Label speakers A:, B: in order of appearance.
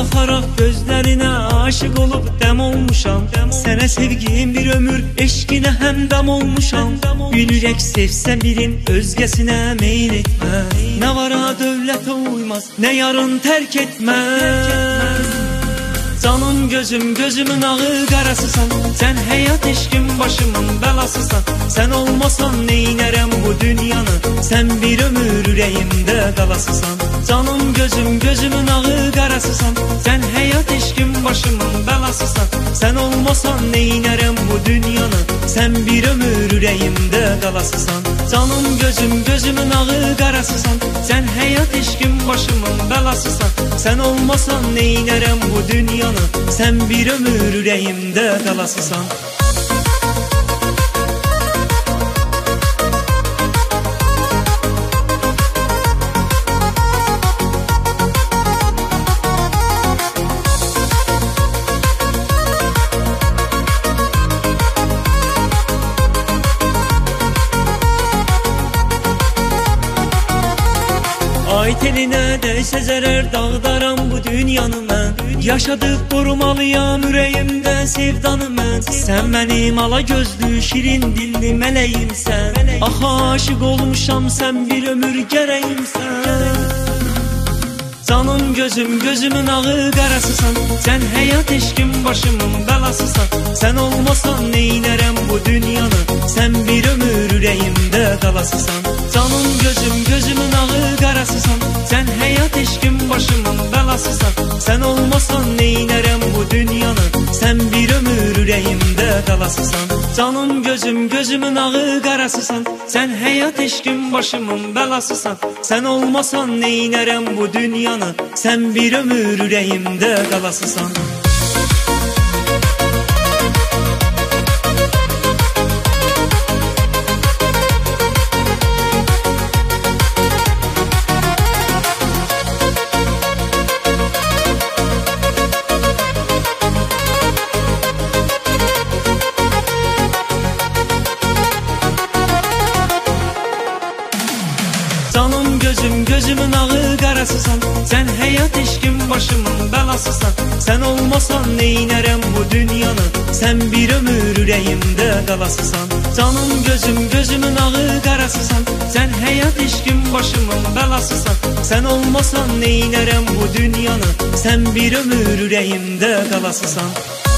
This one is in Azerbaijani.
A: baxaraq gözlərinə aşiq olub dəm olmuşam. Sənə sevgim bir ömür, eşqinə həmdəm olmuşam. Gülürək sevsə birin, özgəsinə meyl etməz. Nə vara dövlətə uymaz, nə yarın tərk etməz. Canım gözüm, gözümün ağı qarasısan. Sən həyat eşqim, başımın bəlasısan. Sən olmasan neynərəm bu dünyanı, sən bir ömür ürəyimdə qalasısan. Canım gözüm, gözümün ağı qarasısan. Sən həyat eşqim, başımın bəlasısan. Sən olmasan neynərəm bu dünyanı, sən bir ömür ürəyimdə qalasısan. Canım gözüm, gözümün ağı qarasısan. Sən həyat eşqim, başımın bəlasısan. Sən olmasan neynərəm bu dünyanı, sən bir ömür ürəyimdə qalasısan. Ay telinə dəysə zərər, dağdaram bu dünyanı mən. Yaşadıb qorumalıyam ürəyimdə sevdanı mən. Sən mənim ala gözlü, şirin dilli mələyimsən. Ax aşıq olmuşam, sən bir ömür gərəyimsən. Canım gözüm, gözümün ağı qarasısan. Sən həyat eşqim, başımın bəlasısan. Sən olmasan neynərəm bu dünyanı, sən bir ömür ürəyimdə qalasısan. Canım gözüm, gözümün ağı qarasısan. Sən həyat eşqim, başımın bəlasısan. Sən olmasan neynərəm bu dünyanı, sən bir ömür ürəyimdə qalasısan. Canım gözüm, gözümün ağı qarasısan. Sən həyat eşqim, başımın bəlasısan. Sən olmasan neynərəm bu dünyanı, sən bir ömür ürəyimdə qalasısan. Canım gözüm, gözümün ağı qarasısan. Sən həyat eşqim, başımın bəlasısan. Sən olmasan neynərəm bu dünyanı, sən bir ömür ürəyimdə qalasısan. Canım gözüm, gözümün ağı qarasısan. Sən həyat eşqim, başımın bəlasısan. Sən olmasan neynərəm bu dünyanı, sən bir ömür ürəyimdə qalasısan.